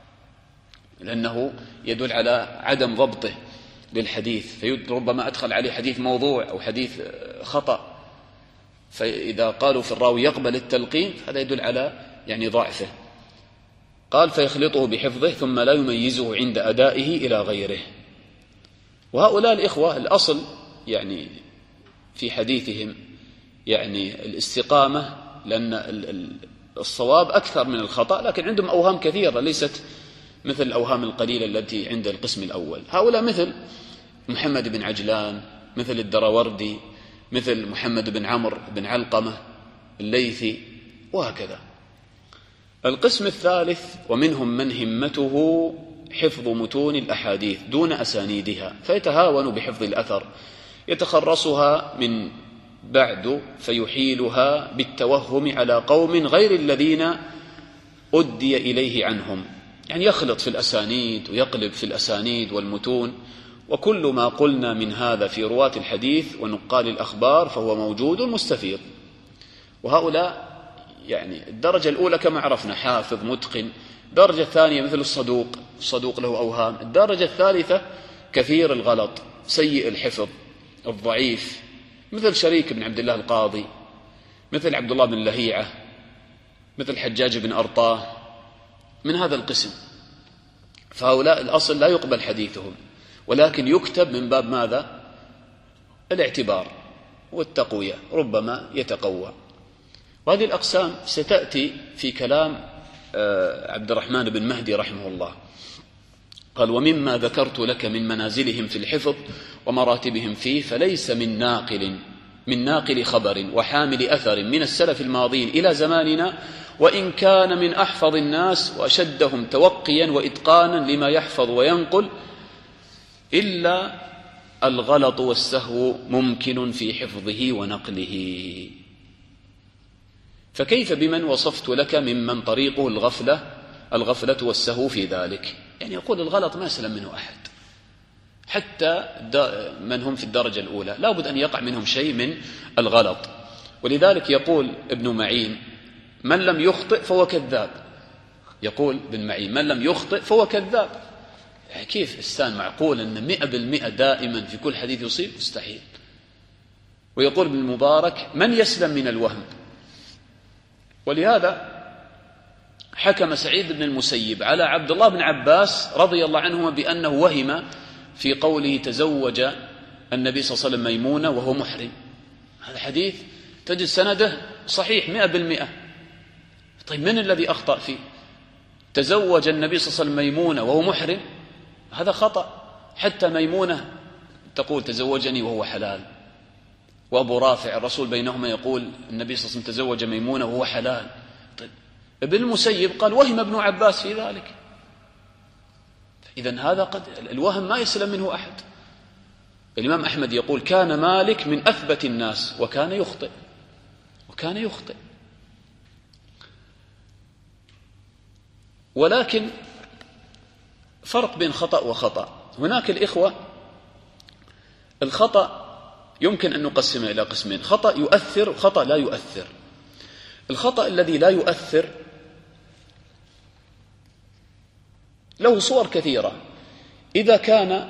لأنه يدل على عدم ضبطه للحديث، فربما أدخل عليه حديث موضوع أو حديث خطأ، فإذا قالوا في الراوي يقبل التلقين هذا يدل على ضعفه. قال فيخلطه بحفظه ثم لا يميزه عند أدائه إلى غيره. وهؤلاء الإخوة الأصل في حديثهم الاستقامة، لأن الصواب أكثر من الخطأ، لكن عندهم أوهام كثيرة ليست مثل الأوهام القليلة التي عند القسم الأول. هؤلاء مثل محمد بن عجلان، مثل الدراوردي، مثل محمد بن عمرو بن علقمة الليثي، وهكذا. القسم الثالث ومنهم من همته حفظ متون الأحاديث دون أسانيدها، فيتهاون بحفظ الأثر، يتخرصها من بعد فيحيلها بالتوهم على قوم غير الذين أدي إليه عنهم، يخلط في الأسانيد ويقلب في الأسانيد والمتون. وكل ما قلنا من هذا في رواة الحديث ونقال الأخبار فهو موجود مستفيض. وهؤلاء الدرجة الأولى كما عرفنا حافظ متقن، الدرجة الثانية مثل الصدوق له أوهام، الدرجة الثالثة كثير الغلط سيء الحفظ الضعيف، مثل شريك بن عبد الله القاضي، مثل عبد الله بن لهيعة، مثل حجاج بن أرطاه، من هذا القسم. فهؤلاء الأصل لا يقبل حديثهم، ولكن يكتب من باب ماذا؟ الاعتبار والتقوية، ربما يتقوى. وهذه الأقسام ستأتي في كلام عبد الرحمن بن مهدي رحمه الله. قال ومما ذكرت لك من منازلهم في الحفظ ومراتبهم فيه فليس من ناقل خبر وحامل أثر من السلف الماضين إلى زماننا، وإن كان من أحفظ الناس وأشدهم توقيا وإتقانا لما يحفظ وينقل، إلا الغلط والسهو ممكن في حفظه ونقله. فكيف بمن وصفت لك ممن طريقه الغفلة والسهو في ذلك؟ يقول الغلط ما يسلم منه أحد، حتى من هم في الدرجة الأولى لا بد أن يقع منهم شيء من الغلط. ولذلك يقول ابن معين من لم يخطئ فهو كذاب. يقول ابن معين من لم يخطئ فهو كذاب. كيف إنسان معقول أن 100% دائما في كل حديث يصيب؟ مستحيل. ويقول ابن المبارك من يسلم من الوهم؟ ولهذا حكم سعيد بن المسيب على عبد الله بن عباس رضي الله عنهما بأنه وهم في قوله تزوج النبي صلى الله عليه وسلم ميمونة وهو محرم. هذا حديث تجد سنده صحيح 100%. طيب من الذي أخطأ فيه؟ تزوج النبي صلى الله عليه وسلم ميمونة وهو محرم، هذا خطأ. حتى ميمونة تقول تزوجني وهو حلال، وأبو رافع الرسول بينهما يقول النبي صلى الله عليه وسلم تزوج ميمونة وهو حلال. طيب ابن المسيب قال وهم ابن عباس في ذلك. إذن هذا قد الوهم ما يسلم منه أحد. الإمام أحمد يقول كان مالك من أثبت الناس وكان يخطئ. ولكن فرق بين خطأ وخطأ. هناك الإخوة الخطأ يمكن أن نقسمه إلى قسمين: خطأ يؤثر وخطأ لا يؤثر. الخطأ الذي لا يؤثر له صور كثيرة. إذا كان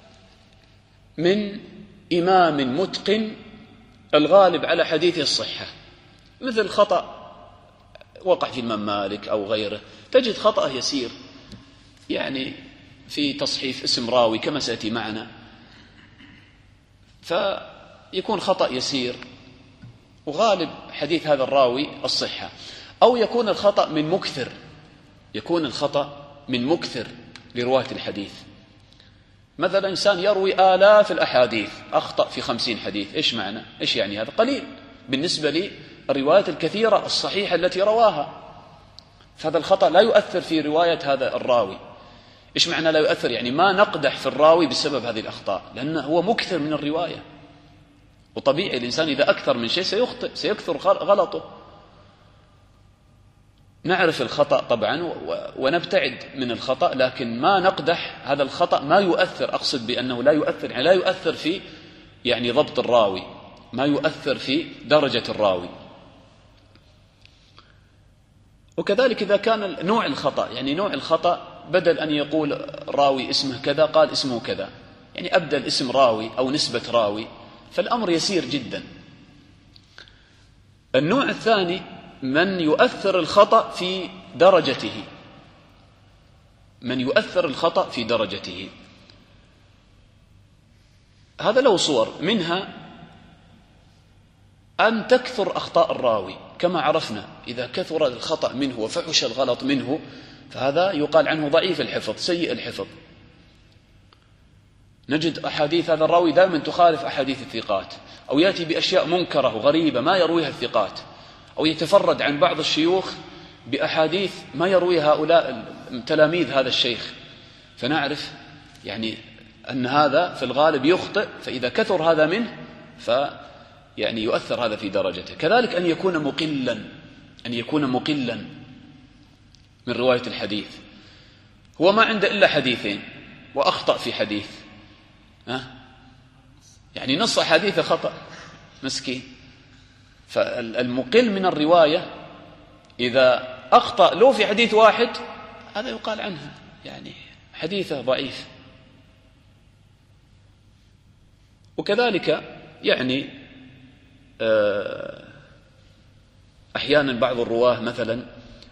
من إمام متقن الغالب على حديثه الصحة، مثل خطأ وقع في الإمام مالك أو غيره، تجد خطأ يسير في تصحيف اسم راوي كما سيأتي معنا، فيكون خطأ يسير وغالب حديث هذا الراوي الصحة. أو يكون الخطأ من مكثر لرواة الحديث، مثلا إنسان يروي آلاف الأحاديث أخطأ في 50 حديث، إيش معنى؟ إيش يعني هذا؟ قليل بالنسبة للروايات الكثيرة الصحيحة التي رواها، فهذا الخطأ لا يؤثر في رواية هذا الراوي. إيش معنى لا يؤثر؟ يعني ما نقدح في الراوي بسبب هذه الأخطاء، لأنه هو مكثر من الرواية، وطبيعي الإنسان إذا أكثر من شيء سيخطئ، سيكثر غلطه. نعرف الخطأ طبعا ونبتعد من الخطأ، لكن ما نقدح هذا الخطأ، ما يؤثر، أقصد بأنه لا يؤثر، يعني لا يؤثر في يعني ضبط الراوي، ما يؤثر في درجة الراوي. وكذلك إذا كان نوع الخطأ، يعني نوع الخطأ بدل أن يقول راوي اسمه كذا قال اسمه كذا، يعني أبدل اسم راوي أو نسبة راوي، فالأمر يسير جدا. النوع الثاني من يؤثر الخطأ في درجته، من يؤثر الخطأ في درجته، هذا له صور، منها أن تكثر أخطاء الراوي كما عرفنا، إذا كثر الخطأ منه وفحش الغلط منه فهذا يقال عنه ضعيف الحفظ، سيء الحفظ. نجد أحاديث هذا الراوي دائما تخالف أحاديث الثقات، أو يأتي بأشياء منكرة وغريبة ما يرويها الثقات، أو يتفرد عن بعض الشيوخ بأحاديث ما يروي هؤلاء تلاميذ هذا الشيخ، فنعرف يعني أن هذا في الغالب يخطئ، فإذا كثر هذا منه يعني يؤثر هذا في درجته. كذلك أن يكون مقلا من رواية الحديث، هو ما عنده إلا حديثين وأخطأ في حديث، يعني نص حديث خطأ مسكين. فالمقل من الرواية إذا أخطأ لو في حديث واحد هذا يقال عنه يعني حديثه ضعيف. وكذلك يعني أحيانا بعض الرواه مثلا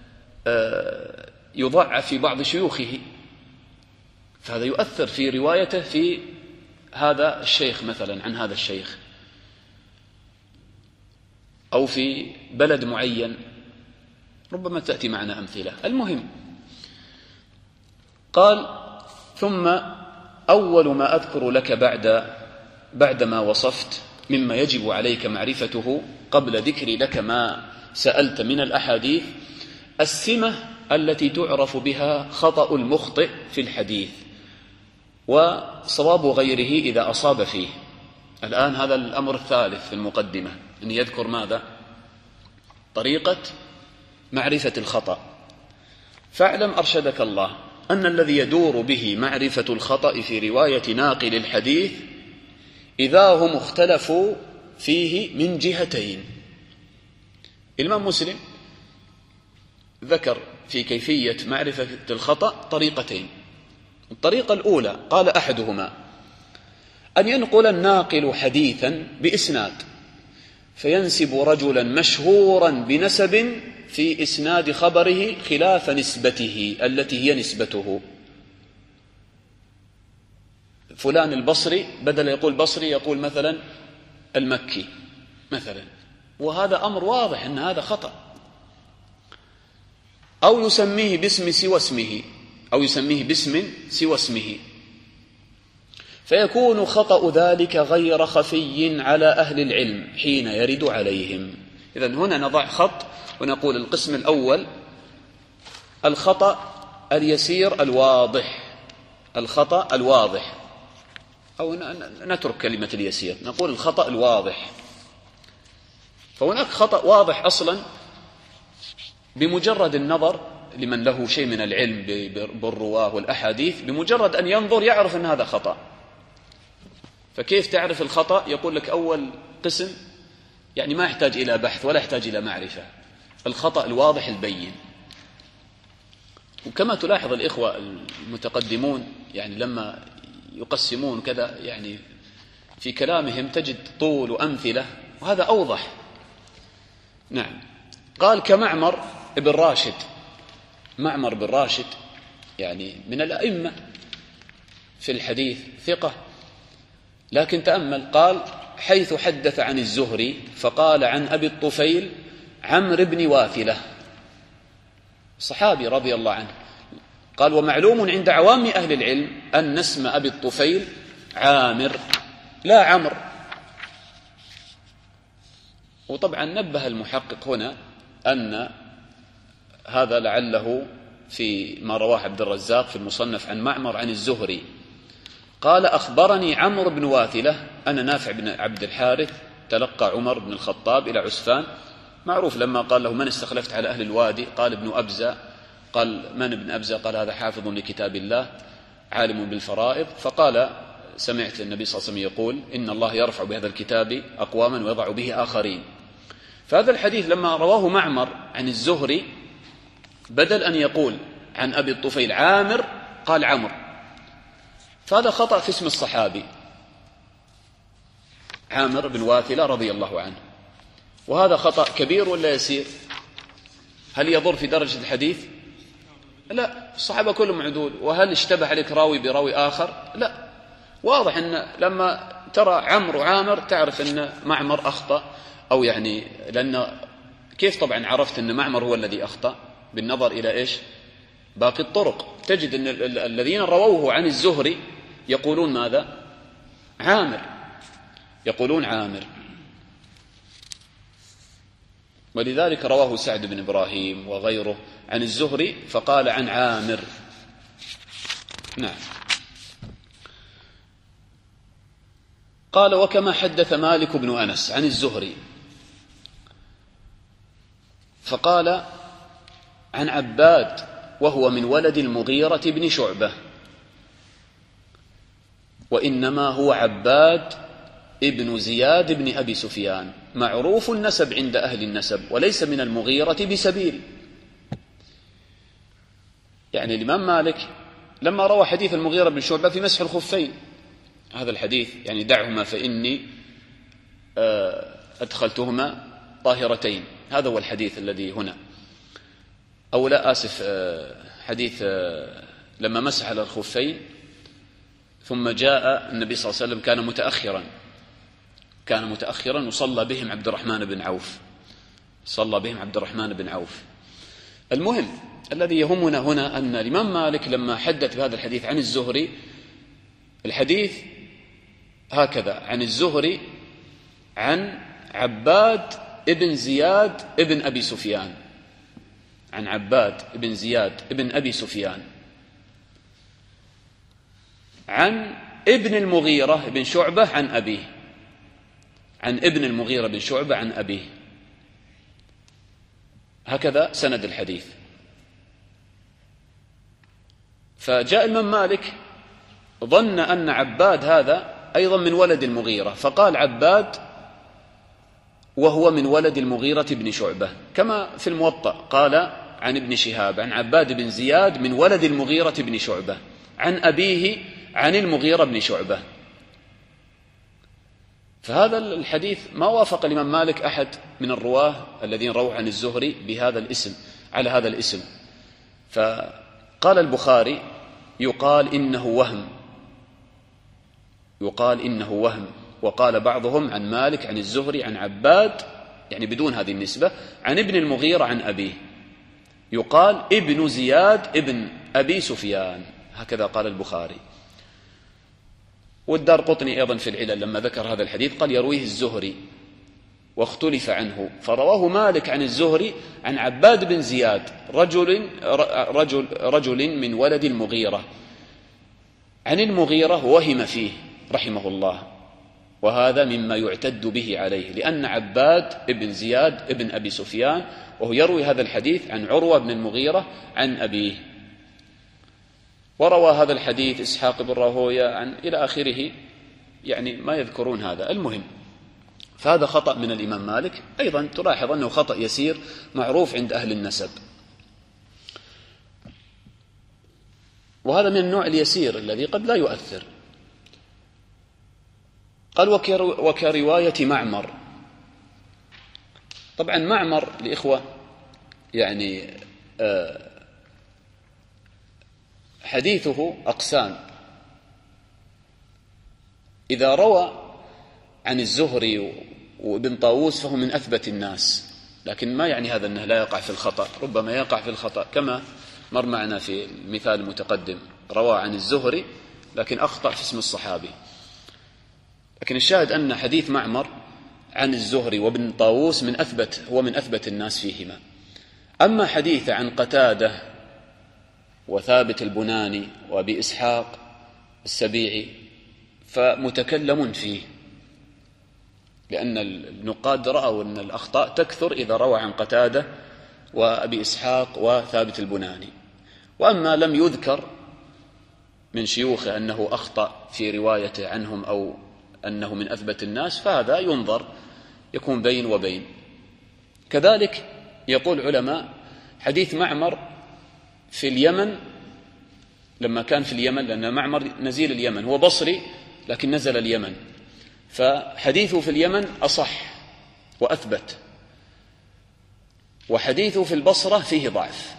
يضعف في بعض شيوخه، فهذا يؤثر في روايته في هذا الشيخ مثلا عن هذا الشيخ، أو في بلد معين، ربما تأتي معنا أمثلة. المهم قال: ثم أول ما أذكر لك بعد ما وصفت مما يجب عليك معرفته قبل ذكري لك ما سألت من الأحاديث، السمة التي تعرف بها خطأ المخطئ في الحديث وصواب غيره إذا أصاب فيه. الآن هذا الأمر الثالث في المقدمة، أن يذكر ماذا؟ طريقة معرفة الخطأ. فاعلم أرشدك الله أن الذي يدور به معرفة الخطأ في رواية ناقل الحديث إذا هم اختلفوا فيه من جهتين. الإمام مسلم ذكر في كيفية معرفة الخطأ طريقتين. الطريقة الأولى قال أحدهما أن ينقل الناقل حديثا بإسناد فينسب رجلا مشهورا بنسب في إسناد خبره خلاف نسبته التي هي نسبته. فلان البصري بدل يقول بصري يقول مثلا المكي مثلا، وهذا أمر واضح أن هذا خطأ. أو يسميه باسم سوى اسمه فيكون خطأ ذلك غير خفي على أهل العلم حين يرد عليهم. إذن هنا نضع خط ونقول القسم الأول الخطأ اليسير الخطأ الواضح، أو نترك كلمة اليسير، نقول الخطأ الواضح. فهناك خطأ واضح أصلا بمجرد النظر، لمن له شيء من العلم بالرواه والأحاديث بمجرد أن ينظر يعرف أن هذا خطأ. فكيف تعرف الخطأ؟ يقول لك أول قسم يعني ما يحتاج إلى بحث ولا يحتاج إلى معرفة، الخطأ الواضح البين. وكما تلاحظ الإخوة المتقدمون يعني لما يقسمون كذا يعني في كلامهم تجد طول وأمثلة، وهذا أوضح. نعم. قال كمعمر بن راشد. معمر بن راشد يعني من الأئمة في الحديث، ثقة، لكن تأمل قال حيث حدث عن الزهري فقال عن أبي الطفيل عمرو بن واثلة، صحابي رضي الله عنه، قال: ومعلوم عند عوام أهل العلم أن اسم أبي الطفيل عامر لا عمرو. وطبعا نبه المحقق هنا أن هذا لعله في ما رواه عبد الرزاق في المصنف عن معمر عن الزهري قال: أخبرني عمرو بن واثلة أن نافع بن عبد الحارث تلقى عمر بن الخطاب إلى عسفان. معروف لما قال له: من استخلفت على أهل الوادي؟ قال: ابن أبزة. قال: من ابن أبزة؟ قال: هذا حافظ لكتاب الله عالم بالفرائض. فقال: سمعت النبي صلى الله عليه وسلم يقول: إن الله يرفع بهذا الكتاب أقواما ويضع به آخرين. فهذا الحديث لما رواه معمر عن الزهري بدل أن يقول عن أبي الطفيل عامر قال عمرو، فهذا خطأ في اسم الصحابي عامر بن واثلة رضي الله عنه. وهذا خطأ كبير ولا يسير؟ هل يضر في درجة الحديث؟ لا، الصحابة كلهم عدول. وهل اشتبه عليك راوي براوي آخر؟ لا، واضح أن لما ترى عمرو وعامر تعرف أن معمر أخطأ، أو يعني لأن كيف طبعا عرفت أن معمر هو الذي أخطأ؟ بالنظر إلى إيش؟ باقي الطرق. تجد أن الذين رووه عن الزهري يقولون ماذا؟ عامر، يقولون عامر. ولذلك رواه سعد بن إبراهيم وغيره عن الزهري فقال عن عامر. نعم. قال: وكما حدث مالك بن أنس عن الزهري فقال عن عباد وهو من ولد المغيرة بن شعبة، وإنما هو عباد ابن زياد بن أبي سفيان، معروف النسب عند أهل النسب، وليس من المغيرة بسبيل. يعني الإمام مالك لما روى حديث المغيرة بن شعبة في مسح الخفين، هذا الحديث يعني دعهما فإني أدخلتهما طاهرتين، هذا هو الحديث الذي هنا. أو لا، آسف، حديث لما مسح على الخفين ثم جاء النبي صلى الله عليه وسلم كان متأخرا وصلى بهم عبد الرحمن بن عوف. المهم الذي يهمنا هنا أن الإمام مالك لما حدث بهذا الحديث عن الزهري، الحديث هكذا عن الزهري عن عباد ابن زياد ابن أبي سفيان، عن عباد ابن زياد ابن أبي سفيان عن ابن المغيرة بن شعبة عن أبيه، عن ابن المغيرة بن شعبة عن أبيه. هكذا سند الحديث. فجاء الإمام مالك ظن أن عباد هذا أيضا من ولد المغيرة، فقال عباد وهو من ولد المغيرة بن شعبة، كما في الموطأ قال عن ابن شهاب عن عباد بن زياد من ولد المغيرة بن شعبة عن أبيه عن المغيرة بن شعبة. فهذا الحديث ما وافق الإمام مالك أحد من الرواه الذين رووا عن الزهري بهذا الاسم على هذا الاسم. فقال البخاري: يقال إنه وهم. وقال بعضهم عن مالك عن الزهري عن عباد، يعني بدون هذه النسبة، عن ابن المغيرة عن أبيه، يقال ابن زياد ابن أبي سفيان، هكذا قال البخاري. والدارقطني أيضا في العلل لما ذكر هذا الحديث قال يرويه الزهري واختلف عنه، فرواه مالك عن الزهري عن عباد بن زياد رجل من ولد المغيرة عن المغيرة، وهم فيه رحمه الله، وهذا مما يعتد به عليه، لأن عباد بن زياد بن أبي سفيان وهو يروي هذا الحديث عن عروة بن المغيرة عن أبيه. وروى هذا الحديث إسحاق بن راهوية عن إلى آخره، يعني ما يذكرون هذا. المهم، فهذا خطأ من الإمام مالك. أيضا تلاحظ أنه خطأ يسير معروف عند أهل النسب، وهذا من النوع اليسير الذي قد لا يؤثر. قال: وكرواية معمر. طبعا معمر لإخوة يعني حديثه أقسام. إذا روى عن الزهري وابن طاووس فهو من أثبت الناس، لكن ما يعني هذا أنه لا يقع في الخطأ، ربما يقع في الخطأ كما مر معنا في المثال المتقدم روى عن الزهري لكن أخطأ في اسم الصحابي. لكن الشاهد أن حديث معمر عن الزهري وابن طاووس هو من أثبت الناس فيهما. أما حديث عن قتادة وثابت البناني وأبي إسحاق السبيعي فمتكلم فيه، لأن النقاد رأوا أن الأخطاء تكثر إذا روى عن قتادة وأبي إسحاق وثابت البناني. وأما لم يذكر من شيوخه أنه أخطأ في روايته عنهم أو أنه من أثبت الناس فهذا ينظر، يكون بين وبين. كذلك يقول علماء حديث معمر في اليمن لما كان في اليمن، لأن معمر نزيل اليمن، هو بصري لكن نزل اليمن، فحديثه في اليمن أصح وأثبت، وحديثه في البصرة فيه ضعف.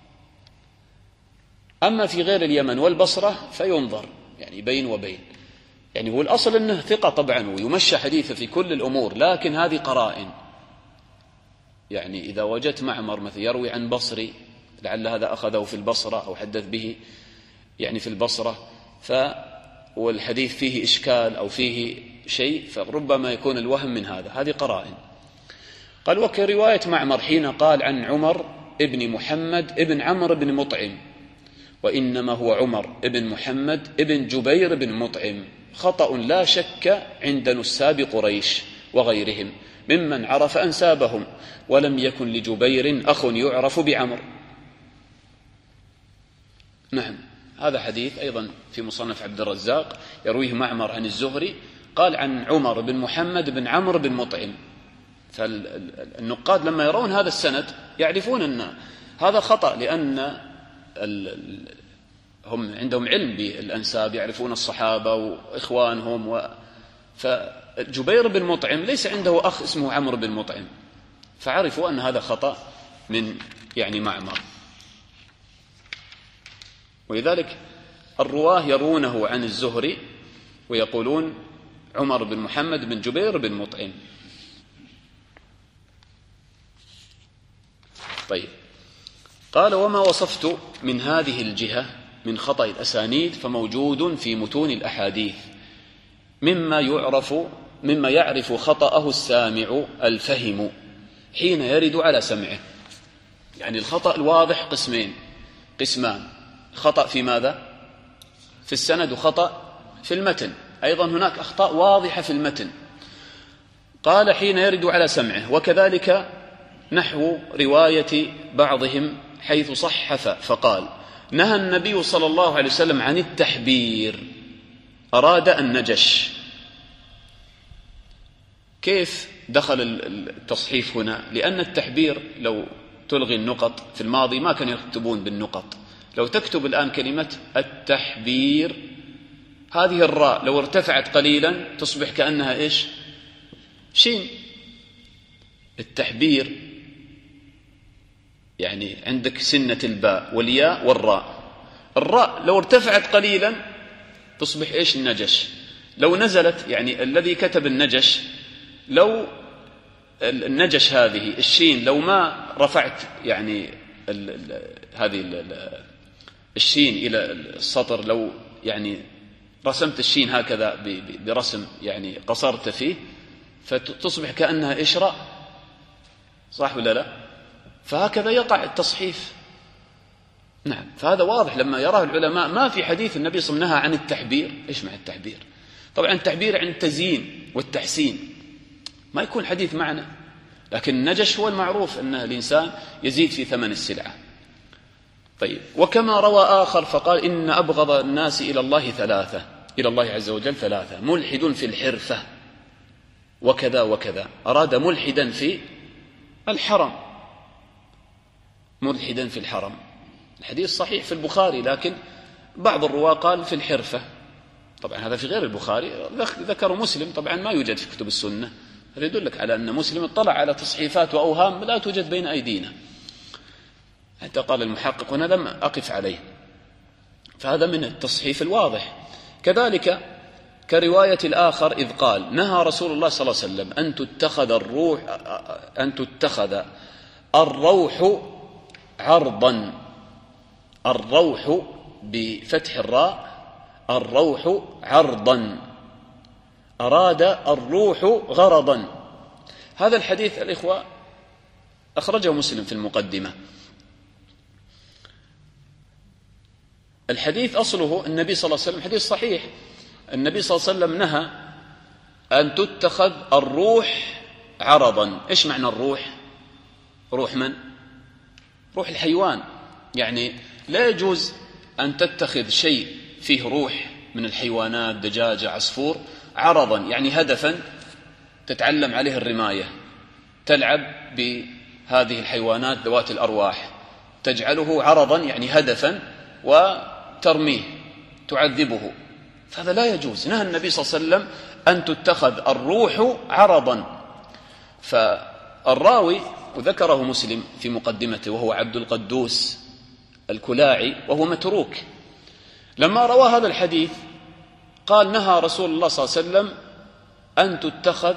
أما في غير اليمن والبصرة فينظر، يعني بين وبين. يعني هو الأصل أنه ثقة طبعا ويمشى حديثه في كل الأمور، لكن هذه قرائن. يعني إذا وجدت معمر مثل يروي عن بصري لعل هذا أخذه في البصرة أو حدث به يعني في البصرة، والحديث فيه إشكال أو فيه شيء، فربما يكون الوهم من هذا. هذه قرائن. قال وكرواية معمر حين قال عن عمر ابن محمد ابن عمرو بن مطعم، وإنما هو عمر ابن محمد ابن جبير بن مطعم، خطأ لا شك عند نساب قريش وغيرهم ممن عرف أنسابهم، ولم يكن لجبير أخ يعرف بعمر. نعم، هذا حديث أيضا في مصنف عبد الرزاق يرويه معمر عن الزهري، قال عن عمر بن محمد بن عمرو بن مطعم. فالنقاد لما يرون هذا السند يعرفون أن هذا خطأ، لأن هم عندهم علم بالأنساب، يعرفون الصحابة وإخوانهم فجبير بن مطعم ليس عنده أخ اسمه عمرو بن مطعم، فعرفوا أن هذا خطأ من يعني معمر. ولذلك الرواه يرونه عن الزهري ويقولون عمر بن محمد بن جبير بن مطعم. طيب، قال وما وصفت من هذه الجهة من خطأ الأسانيد فموجود في متون الأحاديث مما يعرف خطأه السامع الفهم حين يرد على سمعه. يعني الخطأ الواضح قسمان، خطأ في ماذا؟ في السند، وخطأ في المتن. أيضا هناك أخطاء واضحة في المتن. قال حين يرد على سمعه، وكذلك نحو رواية بعضهم حيث صحف فقال نهى النبي صلى الله عليه وسلم عن التحبير، أراد النجش. كيف دخل التصحيف هنا؟ لأن التحبير لو تلغي النقط في الماضي ما كانوا يكتبون بالنقط. لو تكتب الآن كلمة التحبير، هذه الراء لو ارتفعت قليلا تصبح كأنها إيش؟ شين. التحبير يعني عندك سنة الباء والياء والراء، الراء لو ارتفعت قليلا تصبح إيش؟ النجش. لو نزلت، يعني الذي كتب النجش، لو النجش هذه الشين لو ما رفعت يعني هذه الشين إلى السطر، لو يعني رسمت الشين هكذا برسم يعني قصرت فيه، فتصبح كأنها إشراء، صح ولا لا؟ فهكذا يقع التصحيف. نعم، فهذا واضح لما يراه العلماء. ما في حديث النبي صلى الله عليه وسلم نهى عن التحبير. إيش مع التحبير؟ طبعا التحبير عن التزيين والتحسين، ما يكون حديث معنى. لكن النجش هو المعروف أن الإنسان يزيد في ثمن السلعة. طيب، وكما روى آخر فقال إن أبغض الناس إلى الله عز وجل ثلاثة: ملحد في الحرفة وكذا وكذا. أراد ملحدا في الحرم، ملحدا في الحرم. الحديث صحيح في البخاري، لكن بعض الرواة قال في الحرفة. طبعا هذا في غير البخاري، ذكر مسلم، طبعا ما يوجد في كتب السنة. هذا يدلك على أن مسلم اطلع على تصحيفات وأوهام لا توجد بين أيدينا، حتى قال المحقق هنا لم أقف عليه. فهذا من التصحيف الواضح. كذلك كرواية الآخر إذ قال نهى رسول الله صلى الله عليه وسلم أن تتخذ الروح عرضا الروح بفتح الراء، الروح عرضا، أراد الروح غرضا. هذا الحديث الإخوة أخرجه مسلم في المقدمة. الحديث أصله النبي صلى الله عليه وسلم حديث صحيح، النبي صلى الله عليه وسلم نهى أن تتخذ الروح عرضا. إيش معنى الروح؟ روح من؟ روح الحيوان. يعني لا يجوز أن تتخذ شيء فيه روح من الحيوانات، دجاجة، عصفور، عرضا، يعني هدفا تتعلم عليه الرماية، تلعب بهذه الحيوانات ذوات الأرواح، تجعله عرضا يعني هدفا وترميه، تعذبه، فهذا لا يجوز. نهى النبي صلى الله عليه وسلم أن تتخذ الروح عرضا. فالراوي وذكره مسلم في مقدمته وهو عبد القدوس الكلاعي وهو متروك، لما روى هذا الحديث قال نهى رسول الله صلى الله عليه وسلم أن تتخذ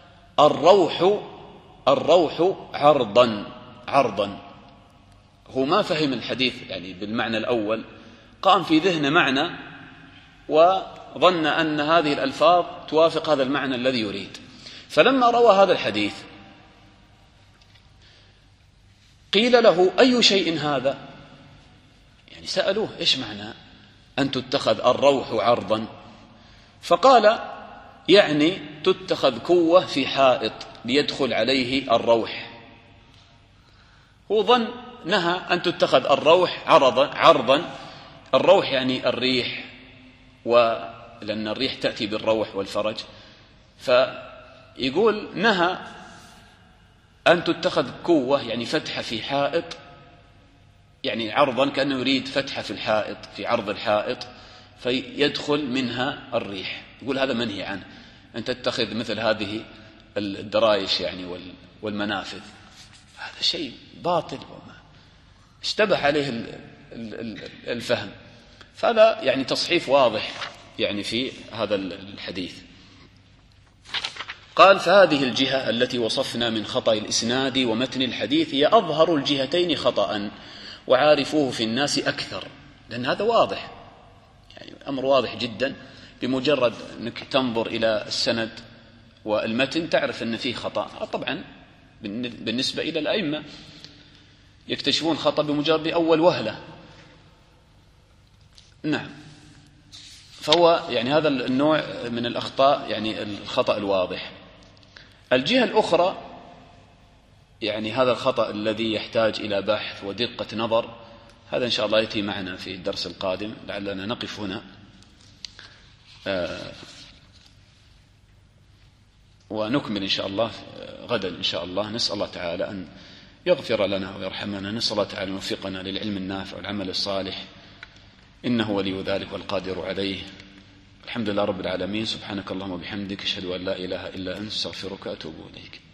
الروح عرضا. هو ما فهم الحديث يعني بالمعنى الأول، قام في ذهنه معنى وظن أن هذه الألفاظ توافق هذا المعنى الذي يريد. فلما روى هذا الحديث قيل له أي شيء هذا؟ يعني سألوه إيش معنى أن تتخذ الروح عرضا؟ فقال يعني تتخذ كوة في حائط ليدخل عليه الروح. هو ظن نهى أن تتخذ الروح عرضا. الروح يعني الريح، ولأن الريح تأتي بالروح والفرج، فيقول نهى أن تتخذ كوة يعني فتحة في حائط، يعني عرضا كأنه يريد فتحة في الحائط، في عرض الحائط فيدخل منها الريح. يقول هذا منهي عنه، أن تتخذ مثل هذه الدرايش يعني والمنافذ، هذا شيء باطل وما اشتبه عليه الفهم. فهذا يعني تصحيف واضح يعني في هذا الحديث. قال فهذه الجهة التي وصفنا من خطأ الإسناد ومتن الحديث هي أظهر الجهتين خطأ، وعارفوه في الناس أكثر. لأن هذا واضح، يعني أمر واضح جدا، بمجرد أنك تنظر إلى السند والمتن تعرف أن فيه خطأ. طبعا بالنسبة إلى الأئمة يكتشفون خطأ بمجرد أول وهلة. نعم، فهو يعني هذا النوع من الأخطاء يعني الخطأ الواضح. الجهة الأخرى يعني هذا الخطأ الذي يحتاج إلى بحث ودقة نظر، هذا إن شاء الله يأتي معنا في الدرس القادم، لعلنا نقف هنا ونكمل إن شاء الله غدا إن شاء الله. نسأل الله تعالى أن يغفر لنا ويرحمنا، نسأل الله تعالى أن يوفقنا للعلم النافع والعمل الصالح، إنه ولي ذلك والقادر عليه. الحمد لله رب العالمين. سبحانك اللهم وبحمدك، أشهد أن لا إله إلا أنت، استغفرك وأتوب إليك.